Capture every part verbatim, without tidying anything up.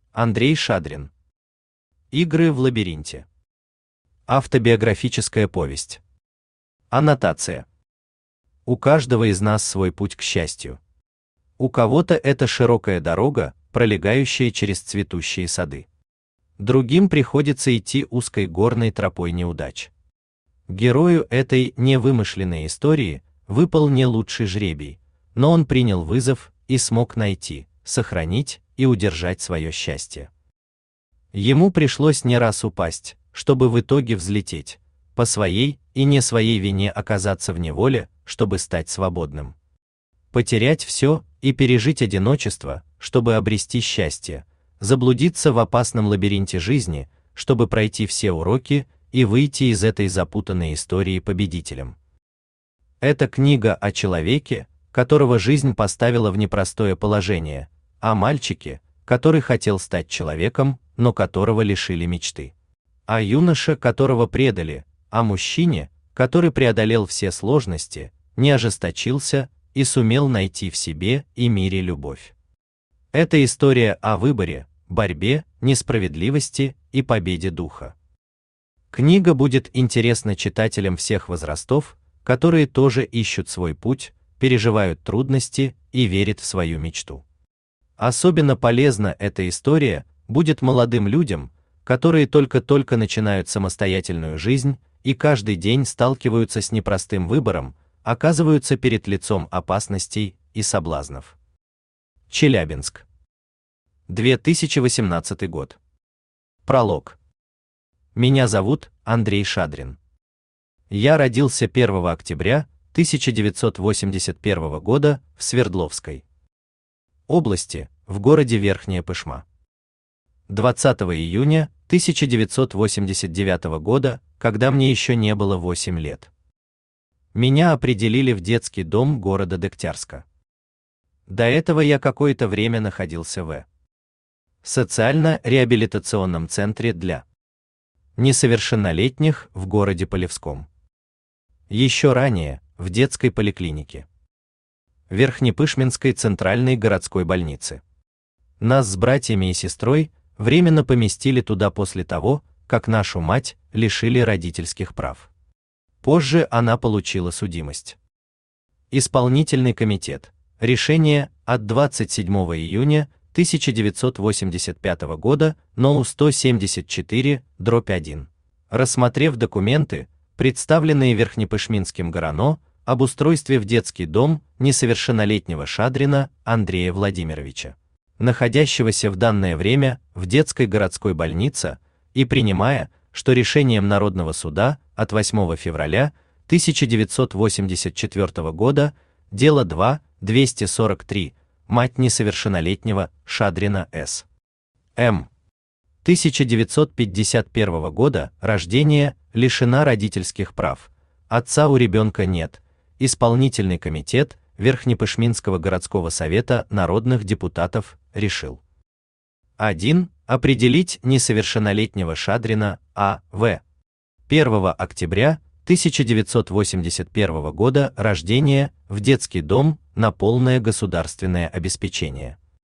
Андрей Шадрин. Игры в лабиринте. Автобиографическая повесть. Аннотация. У каждого из нас свой путь к счастью. У кого-то это широкая дорога, пролегающая через цветущие сады. Другим приходится идти узкой горной тропой неудач. Герою этой невымышленной истории выпал не лучший жребий, но он принял вызов и смог найти, сохранить и удержать свое счастье. Ему пришлось не раз упасть, чтобы в итоге взлететь, по своей и не своей вине оказаться в неволе, чтобы стать свободным. Потерять все и пережить одиночество, чтобы обрести счастье, заблудиться в опасном лабиринте жизни, чтобы пройти все уроки и выйти из этой запутанной истории победителем. Это книга о человеке, которого жизнь поставила в непростое положение, о мальчике, который хотел стать человеком, но которого лишили мечты. О юноше, которого предали, о мужчине, который преодолел все сложности, не ожесточился и сумел найти в себе и мире любовь. Это история о выборе, борьбе, несправедливости и победе духа. Книга будет интересна читателям всех возрастов, которые тоже ищут свой путь, переживают трудности и верят в свою мечту. Особенно полезна эта история будет молодым людям, которые только-только начинают самостоятельную жизнь и каждый день сталкиваются с непростым выбором, оказываются перед лицом опасностей и соблазнов. Челябинск. две тысячи восемнадцатый год. Пролог. Меня зовут Андрей Шадрин. Я родился первого октября тысяча девятьсот восемьдесят первого года в Свердловской области, в городе Верхняя Пышма. двадцатого июня тысяча девятьсот восемьдесят девятого года, когда мне еще не было восемь лет. Меня определили в детский дом города Дегтярска. До этого я какое-то время находился в социально-реабилитационном центре для несовершеннолетних в городе Полевском. Еще ранее в детской поликлинике Верхнепышминской центральной городской больницы. Нас с братьями и сестрой временно поместили туда после того, как нашу мать лишили родительских прав. Позже она получила судимость. Исполнительный комитет. Решение от двадцать седьмого июня тысяча девятьсот восемьдесят пятого года номер сто семьдесят четыре дробь один. Рассмотрев документы, представленные Верхнепышминским ГРАНО, об устройстве в детский дом несовершеннолетнего Шадрина Андрея Владимировича, находящегося в данное время в детской городской больнице, и принимая, что решением Народного суда от восьмого февраля тысяча девятьсот восемьдесят четвёртого года дело два двести сорок три, мать несовершеннолетнего Шадрина С. М. тысяча девятьсот пятьдесят первого года рождения, лишена родительских прав, отца у ребенка нет. Исполнительный комитет Верхнепышминского городского совета народных депутатов решил: один. Определить несовершеннолетнего Шадрина А. В. первого октября тысяча девятьсот восемьдесят первого года рождения в детский дом на полное государственное обеспечение.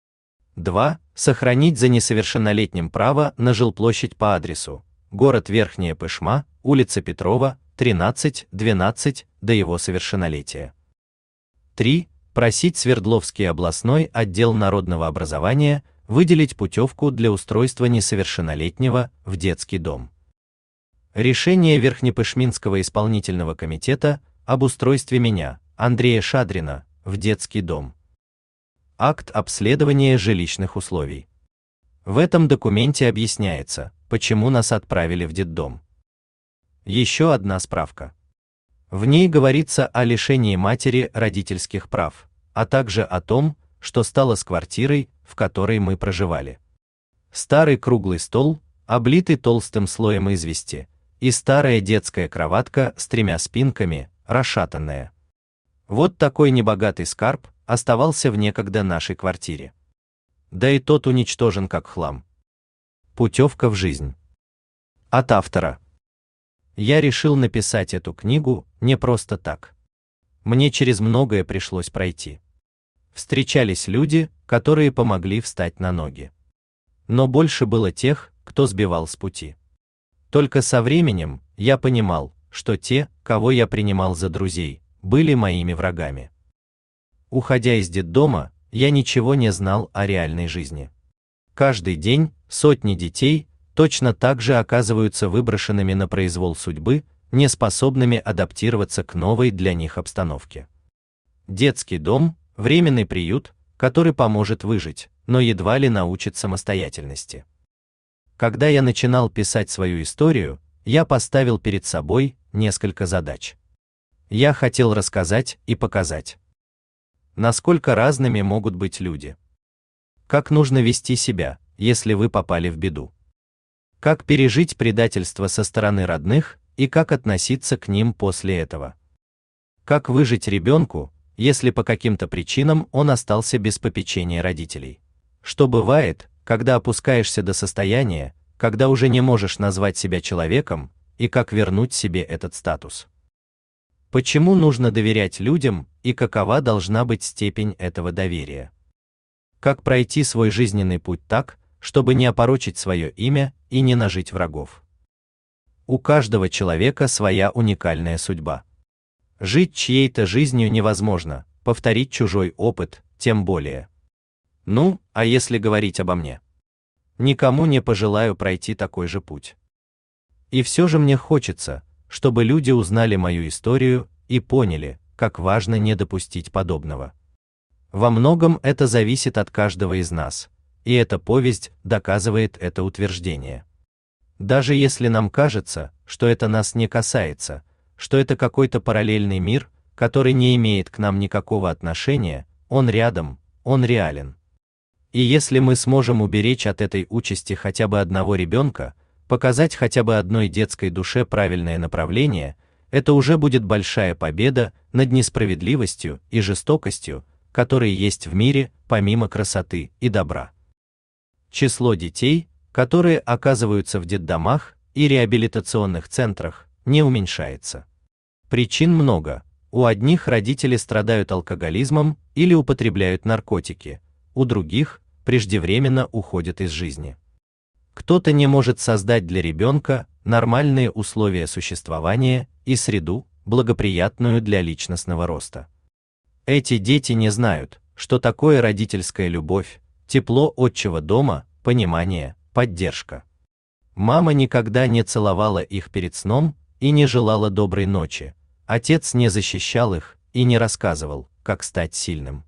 два. Сохранить за несовершеннолетним право на жилплощадь по адресу: город Верхняя Пышма, улица Петрова, тринадцать, двенадцать, до его совершеннолетия. три. Просить Свердловский областной отдел народного образования выделить путевку для устройства несовершеннолетнего в детский дом. Решение Верхнепышминского исполнительного комитета об устройстве меня, Андрея Шадрина, в детский дом. Акт обследования жилищных условий. В этом документе объясняется, почему нас отправили в детдом. Еще одна справка. В ней говорится о лишении матери родительских прав, а также о том, что стало с квартирой, в которой мы проживали. Старый круглый стол, облитый толстым слоем извести, и старая детская кроватка с тремя спинками, расшатанная. Вот такой небогатый скарб оставался в некогда нашей квартире. Да и тот уничтожен как хлам. Путевка в жизнь. От автора. Я решил написать эту книгу не просто так. Мне через многое пришлось пройти. Встречались люди, которые помогли встать на ноги. но больше было тех, кто сбивал с пути. Только со временем я понимал, что те, кого я принимал за друзей, были моими врагами. Уходя из детдома, я ничего не знал о реальной жизни. Каждый день сотни детей точно так же оказываются выброшенными на произвол судьбы, неспособными адаптироваться к новой для них обстановке. Детский дом – временный приют, который поможет выжить, но едва ли научит самостоятельности. Когда я начинал писать свою историю, я поставил перед собой несколько задач. Я хотел рассказать и показать, насколько разными могут быть люди. Как нужно вести себя, если вы попали в беду. Как пережить предательство со стороны родных и как относиться к ним после этого. Как выжить ребенку, если по каким-то причинам он остался без попечения родителей. Что бывает, когда опускаешься до состояния, когда уже не можешь назвать себя человеком, и как вернуть себе этот статус. Почему нужно доверять людям и какова должна быть степень этого доверия? Как пройти свой жизненный путь так, чтобы не опорочить свое имя и не нажить врагов? У каждого человека своя уникальная судьба. Жить чьей-то жизнью невозможно, повторить чужой опыт тем более. Ну, а если говорить обо мне? Никому не пожелаю пройти такой же путь. И все же мне хочется, чтобы люди узнали мою историю и поняли, как важно не допустить подобного. Во многом это зависит от каждого из нас, и эта повесть доказывает это утверждение. Даже если нам кажется, что это нас не касается, что это какой-то параллельный мир, который не имеет к нам никакого отношения, он рядом, он реален. И если мы сможем уберечь от этой участи хотя бы одного ребенка, показать хотя бы одной детской душе правильное направление, это уже будет большая победа над несправедливостью и жестокостью, которые есть в мире, помимо красоты и добра. Число детей, которые оказываются в детдомах и реабилитационных центрах, не уменьшается. Причин много. У одних родители страдают алкоголизмом или употребляют наркотики, у других преждевременно уходят из жизни. Кто-то не может создать для ребенка нормальные условия существования и среду, благоприятную для личностного роста. Эти дети не знают, что такое родительская любовь, тепло отчего дома, понимание, поддержка. Мама никогда не целовала их перед сном и не желала доброй ночи, отец не защищал их и не рассказывал, как стать сильным.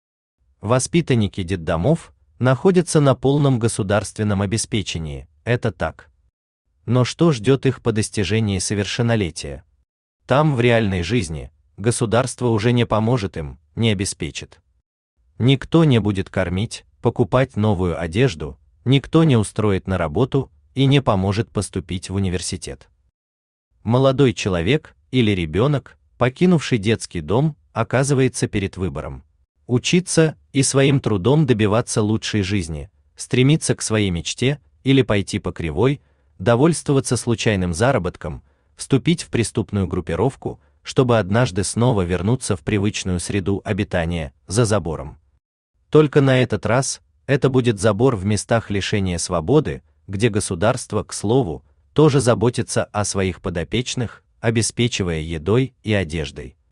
Воспитанники детдомов находятся на полном государственном обеспечении, это так. Но что ждет их по достижении совершеннолетия? Там, в реальной жизни, государство уже не поможет им, не обеспечит. Никто не будет кормить, покупать новую одежду, никто не устроит на работу и не поможет поступить в университет. Молодой человек или ребенок, покинувший детский дом, оказывается перед выбором: учиться и своим трудом добиваться лучшей жизни, стремиться к своей мечте или пойти по кривой, довольствоваться случайным заработком, вступить в преступную группировку, чтобы однажды снова вернуться в привычную среду обитания, за забором. Только на этот раз это будет забор в местах лишения свободы, где государство, к слову, тоже заботится о своих подопечных, обеспечивая едой и одеждой.